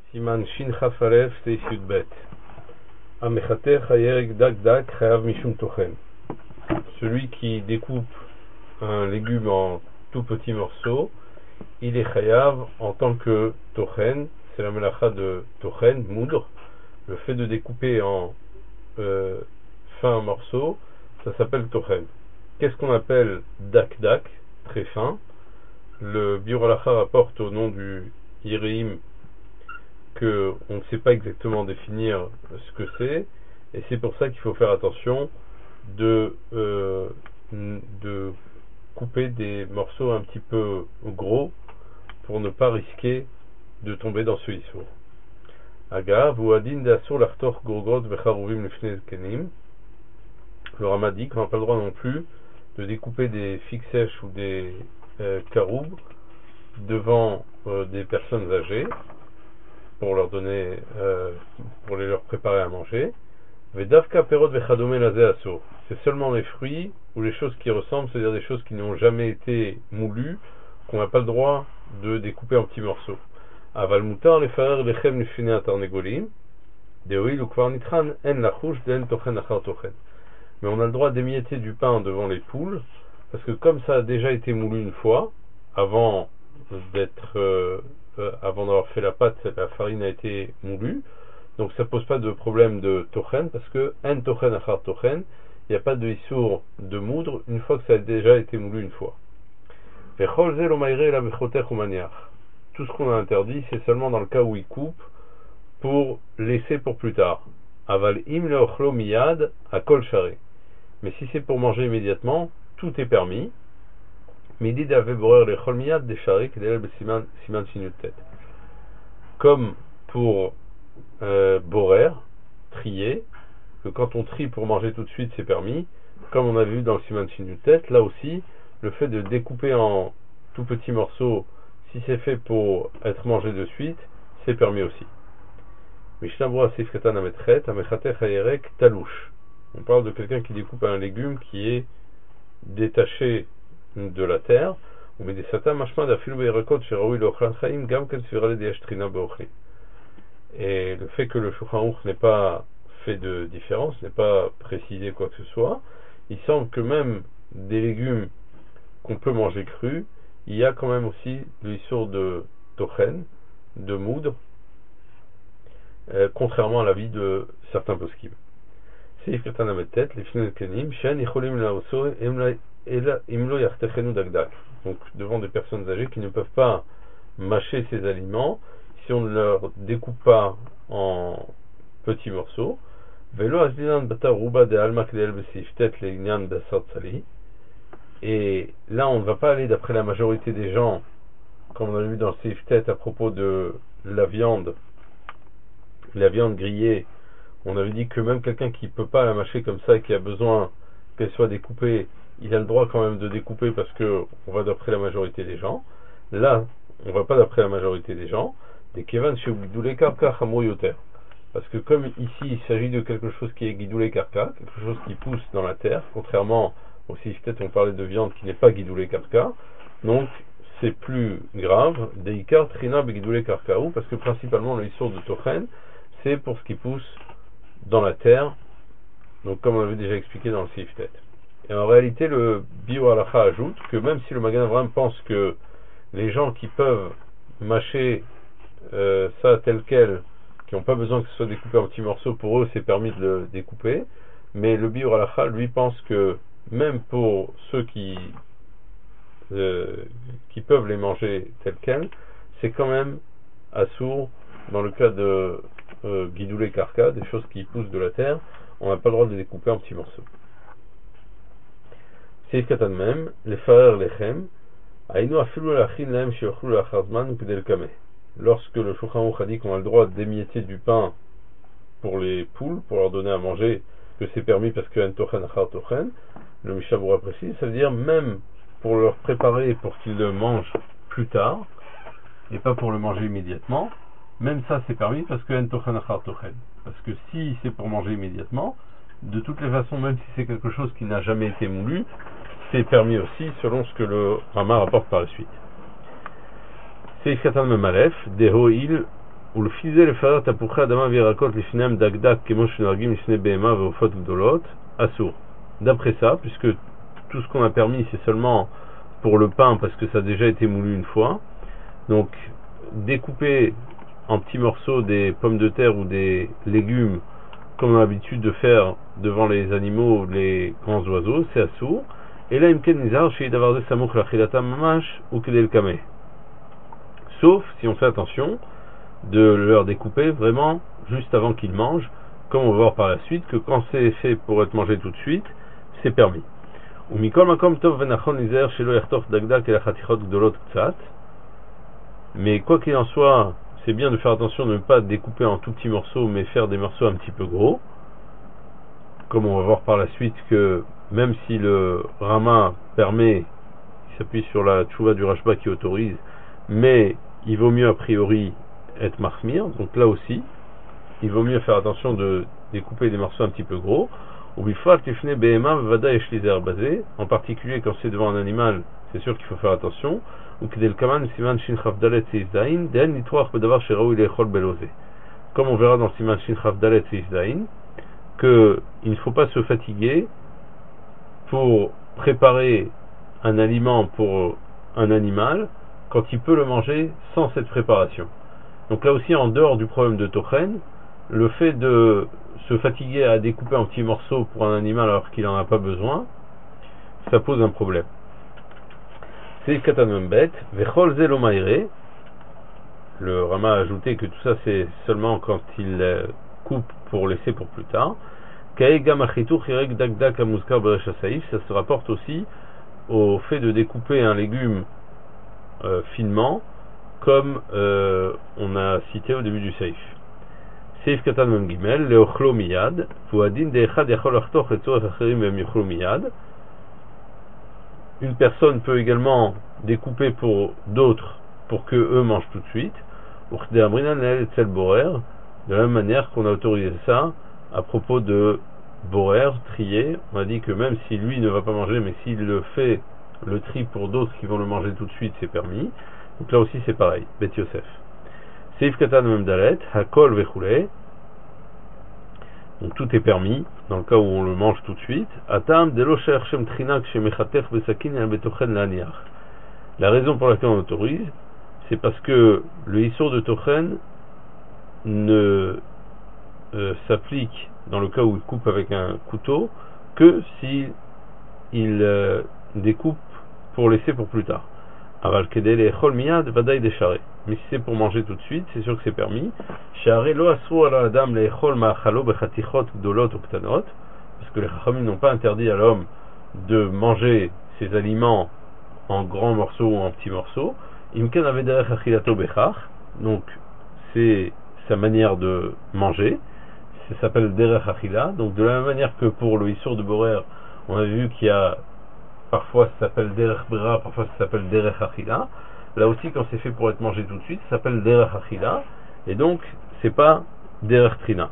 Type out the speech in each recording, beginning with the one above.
Siman Shin Chafalev Seif Yudbet. Amechater Chayerek Dak Dak Chayav Mishum Tochen. Celui qui découpe un légume en tout petits morceaux, il est chayav en tant que tochen. C'est la melacha de tochen, moudre. Le fait de découper en fins morceaux, ça s'appelle tochen. Qu'est-ce qu'on appelle dak dak, très fin? Le Biur Halacha rapporte au nom du Yireim que on ne sait pas exactement définir ce que c'est, et c'est pour ça qu'il faut faire attention de couper des morceaux un petit peu gros pour ne pas risquer de tomber dans ce issour. Agav ou adin d'asur l'artor gorgot becharuvim lefnei kenim. Le Rama dit qu'on n'a pas le droit non plus de découper des figues sèches ou des caroubes devant des personnes âgées pour leur donner, pour les leur préparer à manger. Vedavka perot vechadome lazé asur. C'est seulement les fruits ou les choses qui ressemblent, c'est-à-dire des choses qui n'ont jamais été moulues, qu'on n'a pas le droit de découper en petits morceaux. Aval mutar lefarer lechem lefnei atarnegolim deoil ukvar nitran en lachouch den tochen achar tochen. Mais on a le droit d'émietter du pain devant les poules, parce que comme ça a déjà été moulu une fois, avant d'avoir fait la pâte, la farine a été moulue, donc ça pose pas de problème de tochen, parce que en tochen achar tochen, il n'y a pas de issour de moudre une fois que ça a déjà été moulu une fois. Tout ce qu'on a interdit, c'est seulement dans le cas où il coupe pour laisser pour plus tard. Aval im leochlo miyad akol share. Mais si c'est pour manger immédiatement, tout est permis. Midi d'ave borer le chol miyad de share kedel besiman siman shinut. Comme pour borer, trier, que quand on trie pour manger tout de suite, c'est permis. Comme on a vu dans le siman shinut, là aussi, le fait de découper en tout petits morceaux, si c'est fait pour être mangé de suite, c'est permis aussi. On parle de quelqu'un qui découpe un légume qui est détaché de la terre. Et le fait que le Shulchan Aruch n'ait pas fait de différence, n'ait pas précisé quoi que ce soit, il semble que même des légumes qu'on peut manger crus, il y a quand même aussi l'issur de tochen, de moudre, contrairement à l'avis de certains poskim. C'est Ifritan Ametet, les Fnei Kenim, Shen Yicholim Laoso Imlo Yartechenu Dagdak. Donc devant des personnes âgées qui ne peuvent pas mâcher ces aliments si on ne leur découpe pas en petits morceaux. Velo Asdinan Bataruba de Alma Kedel Besiftet Leignan Basar Tzali. Et là, on ne va pas aller d'après la majorité des gens, comme on a vu dans le Seiftet à propos de la viande grillée. On avait dit que même quelqu'un qui ne peut pas la mâcher comme ça et qui a besoin qu'elle soit découpée, il a le droit quand même de découper parce que on va d'après la majorité des gens. Là, on ne va pas d'après la majorité des gens. Des kevan chez Gidoulé Karka Hamoyoter. Parce que comme ici, il s'agit de quelque chose qui est Gidoulé Karka, quelque chose qui pousse dans la terre, contrairement aussi peut-être on parlait de viande qui n'est pas guidoulé karka, donc c'est plus grave, deikar trina begidoulé karkaou, parce que principalement le issour de tochen, c'est pour ce qui pousse dans la terre, donc comme on avait déjà expliqué dans le siftet. Et en réalité le Biur Halacha ajoute que même si le Magen Avraham pense que les gens qui peuvent mâcher ça tel quel, qui n'ont pas besoin que ce soit découpé en petits morceaux, pour eux c'est permis de le découper, mais le Biur Halacha lui pense que même pour ceux qui peuvent les manger tels quels, c'est quand même assourd dans le cas de guidoulé karka, des choses qui poussent de la terre, on n'a pas le droit de les découper en petits morceaux. Seif katan même, les farer lechem, aïnou afilu lachin lahem sheochlu lachazman ou kedel kameh. Lorsque le Shulchan Aruch a dit qu'on a le droit d'émietter du pain pour les poules, pour leur donner à manger, que c'est permis parce que en tochen achar tochen, le Mishnah Berurah précise, ça veut dire même pour leur préparer pour qu'ils le mangent plus tard et pas pour le manger immédiatement, même ça c'est permis parce que en tochen achar tochen. Parce que si c'est pour manger immédiatement, de toutes les façons, même si c'est quelque chose qui n'a jamais été moulu, c'est permis aussi selon ce que le Rama rapporte par la suite. C'est Khatan Memalef, Dehoil ולפיזה לפרר תפוחי אדמה וירקות לפניהם דקדק כמו שנוהגים לפני בהמה ועופות גדולות, אסור. D'après ça, puisque tout ce qu'on a permis c'est seulement pour le pain parce que ça a déjà été moulu une fois, donc découper en petits morceaux des pommes de terre ou des légumes comme on a l'habitude de faire devant les animaux ou les grands oiseaux, c'est assourd. Et là, imken nizar chez d'avoir de samouk la chilata mamash ou kedel kame. Sauf si on fait attention de leur découper vraiment juste avant qu'ils mangent, comme on va voir par la suite que quand c'est fait pour être mangé tout de suite, c'est permis. Ou mikol makom tov venachon nizar shelo yertof dagdak et la chatichot gdolot ktsat. Mais quoi qu'il en soit, c'est bien de faire attention de ne pas découper en tout petits morceaux, mais faire des morceaux un petit peu gros. Comme on va voir par la suite que même si le Rama permet, il s'appuie sur la tchouva du Rashba qui autorise, mais il vaut mieux a priori être mahmir, donc là aussi, il vaut mieux faire attention de découper des morceaux un petit peu gros. En particulier quand c'est devant un animal, c'est sûr qu'il faut faire attention. Comme on verra dans le Siman Shin Chaf Dalet Seif Zain, qu'il ne faut pas se fatiguer pour préparer un aliment pour un animal quand il peut le manger sans cette préparation. Donc là aussi, en dehors du problème de Tochen, le fait de se fatiguer à découper en petits morceaux pour un animal alors qu'il n'en a pas besoin, ça pose un problème. C'est Katanambet, Vechol Zelo Maire. Le Rama a ajouté que tout ça c'est seulement quand il coupe pour laisser pour plus tard. Ça se rapporte aussi au fait de découper un légume finement, comme on a cité au début du Seif. Seif Katan Mem Gimel, Leochlo Miyad, Fuadin Deechad Yachol Achtoch et Tzorech Acherim Mem Yochlo Miyad. Une personne peut également découper pour d'autres pour que eux mangent tout de suite. De la même manière qu'on a autorisé ça à propos de borer, trier. On a dit que même si lui ne va pas manger, mais s'il le fait le tri pour d'autres qui vont le manger tout de suite, c'est permis. Donc là aussi c'est pareil. Bet Yosef. Seif Katan Mem Dalet, Hakol Vechule. Donc tout est permis dans le cas où on le mange tout de suite. Atam delo shershem trinak shemechatech besakin el betochen laniach. La raison pour laquelle on autorise, c'est parce que le issour de tochen ne s'applique dans le cas où il coupe avec un couteau que si il découpe pour laisser pour plus tard. Aval kedel echol miyad vadaï desharé. Mais si c'est pour manger tout de suite, c'est sûr que c'est permis. Sharé lo asru ala adam leechol ma'achalo bechatichot gdolot ou ktanot, parce que les chachamim n'ont pas interdit à l'homme de manger ses aliments en grands morceaux ou en petits morceaux. Imken avait derech achilato bechach, donc c'est sa manière de manger. Ça s'appelle derech achila. Donc de la même manière que pour le issour de borer, on a vu qu'il y a parfois ça s'appelle derech bera, parfois ça s'appelle derech achila. Là aussi, quand c'est fait pour être mangé tout de suite, ça s'appelle derech achila, et donc c'est pas derech trina.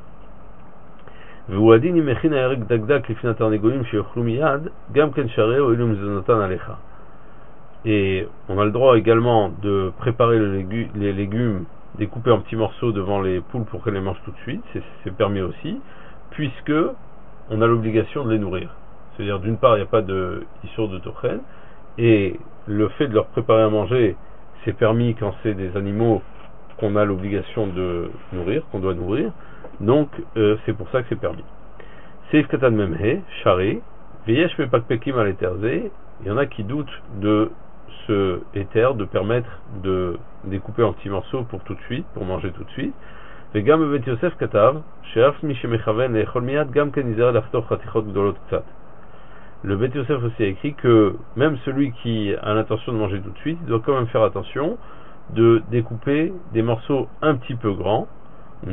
Et on a le droit également de préparer les légumes découpés en petits morceaux devant les poules pour qu'elles les mangent tout de suite, c'est permis aussi, puisque on a l'obligation de les nourrir. C'est-à-dire d'une part il n'y a pas de issour de tochen, et le fait de leur préparer à manger c'est permis quand c'est des animaux qu'on a l'obligation de nourrir, qu'on doit nourrir, donc c'est pour ça que c'est permis. Seif Katan Memhe, Shari, Veyesh Mepakpekim al Eterze, il y en a qui doutent de ce éther de permettre de découper en petits morceaux pour tout de suite, pour manger tout de suite. Vegam Bet Yosef Katav, Sheaf Mi Shemechaven Leechol Miyad Gam Ken Nizar Lachtoch Chatichot Gdolot Ktsat. Le Bet Yosef aussi a écrit que même celui qui a l'intention de manger tout de suite, il doit quand même faire attention de découper des morceaux un petit peu grands. Et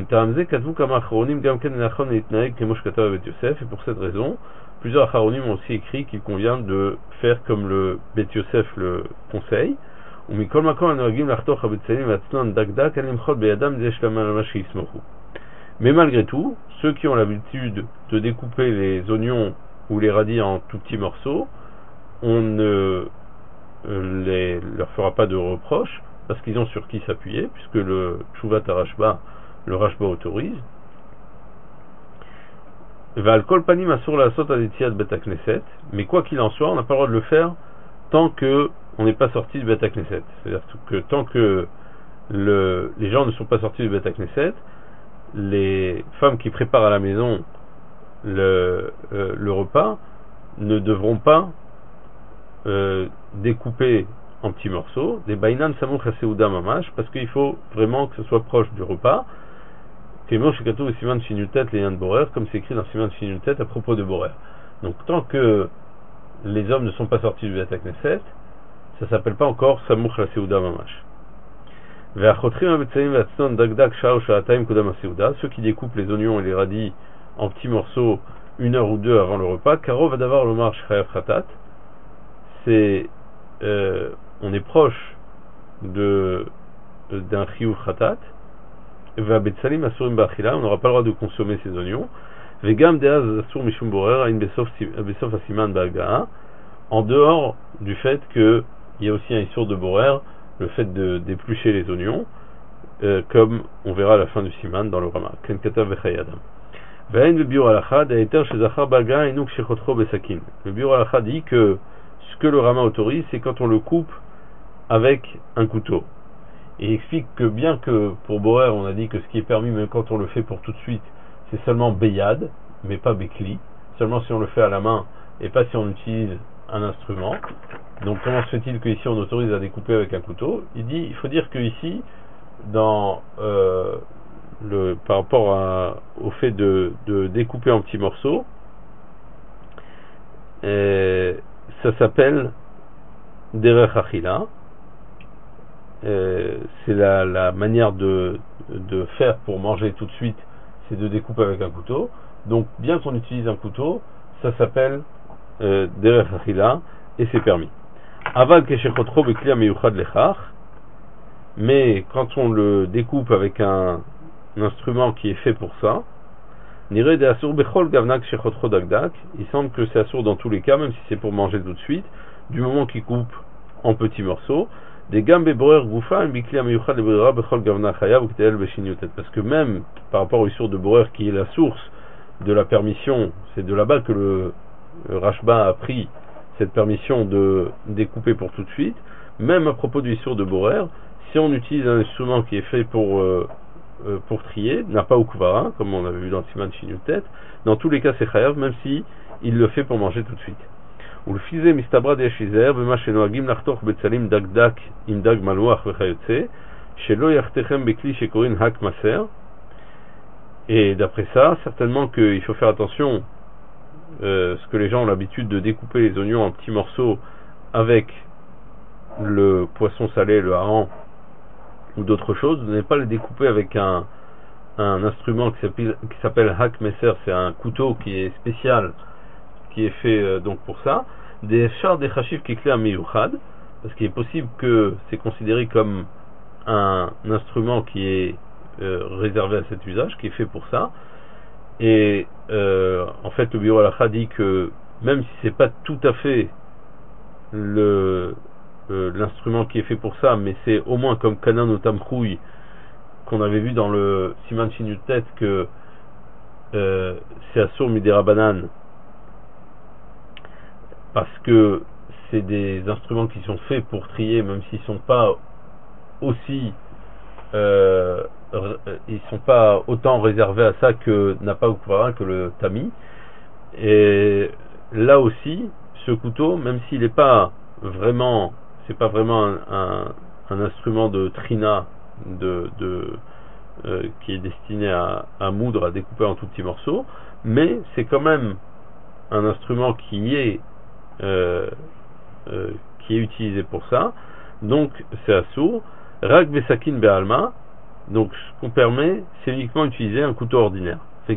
pour cette raison, plusieurs acharonim ont aussi écrit qu'il convient de faire comme le Bet Yosef le conseille. Mais malgré tout, ceux qui ont l'habitude de découper les oignons ou les radis en tout petits morceaux, on ne leur fera pas de reproche, parce qu'ils ont sur qui s'appuyer, puisque le Tshuvat Rashba, le Rashba autorise. Val kol panim asur la sot adetiat bet hakneset, mais quoi qu'il en soit, on n'a pas le droit de le faire tant que on n'est pas sorti du Bet HaKnesset. C'est-à-dire que tant que les gens ne sont pas sortis du Bet HaKnesset, les femmes qui préparent à la maison le repas ne devront pas découper en petits morceaux des bainan samouch haseuda mamash, parce qu'il faut vraiment que ce soit proche du repas. Comme c'est écrit dans Siman Shinutet à propos de Borer. Donc tant que les hommes ne sont pas sortis du Bet HaKnesset, ça s'appelle pas encore samouch haseuda mamash. Ceux qui découpent les oignons et les radis en petits morceaux 1 heure ou 2 avant le repas, Karov Adavar Lomar Shchayav Khatat, on est proche d'un chiyuv Khatat. On n'aura pas le droit de consommer ces oignons. En dehors du fait qu'il y a aussi un issur de borer, le fait d'éplucher les oignons, comme on verra à la fin du siman dans le Rama. Le Biur Halacha dit que ce que le Rama autorise, c'est quand on le coupe avec un couteau. Et il explique que bien que pour borer, on a dit que ce qui est permis, même quand on le fait pour tout de suite, c'est seulement beyad, mais pas bekli, seulement si on le fait à la main et pas si on utilise un instrument. Donc comment se fait-il qu'ici on autorise à découper avec un couteau? Il faut dire que ici, par rapport au fait de découper en petits morceaux, ça s'appelle derech achila. C'est la manière de faire pour manger tout de suite, c'est de découper avec un couteau. Donc bien qu'on utilise un couteau, ça s'appelle derech achila et c'est permis. Aval keshechotro bekli ameyuchad lechach, mais quand on le découpe avec un instrument qui est fait pour ça, nireh de asur bechol gavnak keshechotro dagdak, il semble que c'est asur dans tous les cas, même si c'est pour manger tout de suite, du moment qu'il coupe en petits morceaux. Des gambe borer goufa un bikli ameyuchad lebrera bechol gavna chayav ou ktel beshinyutet, parce que même par rapport au issur de borer qui est la source de la permission, c'est de là-bas que le Rashba a pris cette permission de découper pour tout de suite. Même à propos du issur de borer, si on utilise un instrument qui est fait pour trier, n'a pas au kuvara, comme on avait vu dans Siman Shinutet, dans tous les cas c'est chayav, même si il le fait pour manger tout de suite. Ou le fizé mistabra de shizer, bema shenoagim nachtoch betzalim dagdak im dag malouach vechayotse, shelo yachtechem bekli shekorin hak maser. Et d'après ça, certainement qu'il faut faire attention, ce que les gens ont l'habitude de découper les oignons en petits morceaux avec le poisson salé, le hareng ou d'autres choses, vous n'allez pas les découper avec un instrument qui s'appelle hak meser, c'est un couteau qui est spécial, qui est fait donc pour ça. Des chars des chashif qui clé à meyuchad, parce qu'il est possible que c'est considéré comme un instrument qui est réservé à cet usage, qui est fait pour ça. Et en fait le Biur Halacha dit que même si c'est pas tout à fait l'instrument qui est fait pour ça, mais c'est au moins comme kanan ou tamchouy qu'on avait vu dans le Siman Shinutet que c'est asur midera banan, parce que c'est des instruments qui sont faits pour trier, même s'ils sont pas aussi ils sont pas autant réservés à ça que n'a pas que le tami. Et là aussi, ce couteau, même s'il n'est pas vraiment, c'est pas vraiment un instrument de trina qui est destiné à moudre, à découper en tout petits morceaux, mais c'est quand même un instrument qui est utilisé pour ça. Donc c'est assour. Rak besakin be'alma. Donc ce qu'on permet, c'est uniquement utiliser un couteau ordinaire. En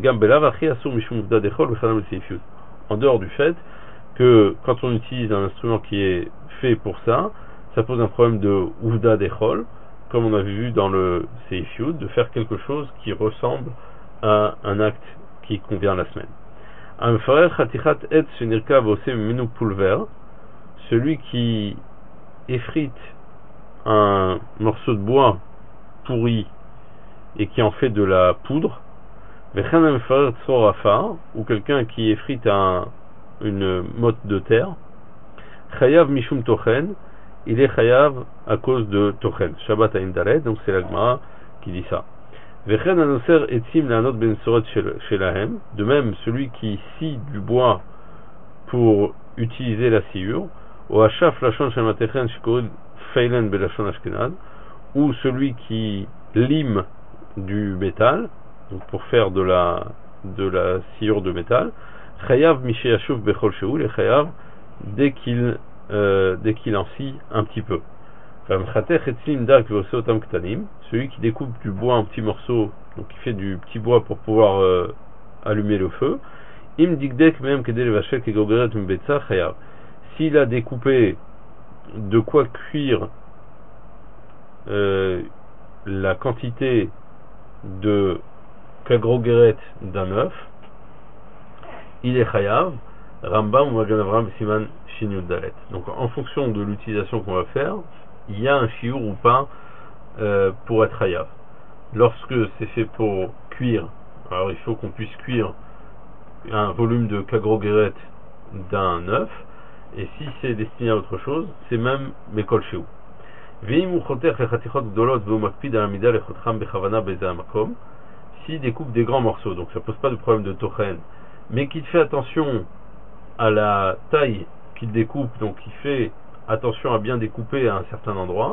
dehors du fait que quand on utilise un instrument qui est fait pour ça, ça pose un problème de ouvda dechol, comme on avait vu dans le Seif Yud, de faire quelque chose qui ressemble à un acte qui convient à la semaine. Celui qui effrite un morceau de bois pourri et qui en fait de la poudre, ou quelqu'un qui effrite une motte de terre, chayav mishum tochen, il est chayav à cause de tochen. Shabbat Ayin Dalet, donc c'est la Gemara qui dit ça. De même, celui qui scie du bois pour utiliser la sciure, ou celui qui lime du métal, donc pour faire de la sciure de métal, chayav misheyashuf bechol shehu, il est chayav dès qu'il en scie un petit peu. Celui qui découpe du bois en petits morceaux, donc qui fait du petit bois pour pouvoir allumer le feu, s'il a découpé de quoi cuire la quantité de kagrogeret d'un œuf, il est chayav. Rambam ou Magen Avraham Siman Shin Yud Dalet. Donc en fonction de l'utilisation qu'on va faire, il y a un shiur ou pas pour être chayav. Lorsque c'est fait pour cuire, alors il faut qu'on puisse cuire un volume de kagrogeret d'un œuf, et si c'est destiné à autre chose, c'est même mekol shehu. S'il découpe des grands morceaux, donc ça pose pas de problème de tochen, mais qu'il fait attention à la taille qu'il découpe, donc il fait attention à bien découper à un certain endroit,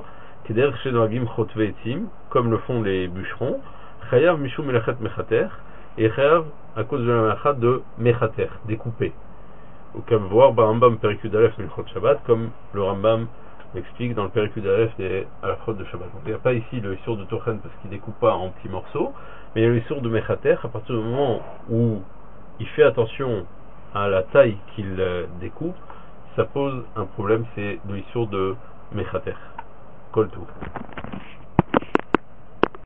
comme le font les bûcherons, chayav mishum melachet mechater, et chayav à cause de la melachat de mechater, découper. Ou comme voir Rambam Perikud Aleph Milchot Shabbat, comme le Rambam l'explique dans le Perikud Aleph à la faute de Shabbat. Donc il n'y a pas ici le issur de Tochen parce qu'il découpe pas en petits morceaux, mais il y a le issur de mechater à partir du moment où il fait attention à la taille qu'il découpe, ça pose un problème, c'est le issur de mechater. Koltou.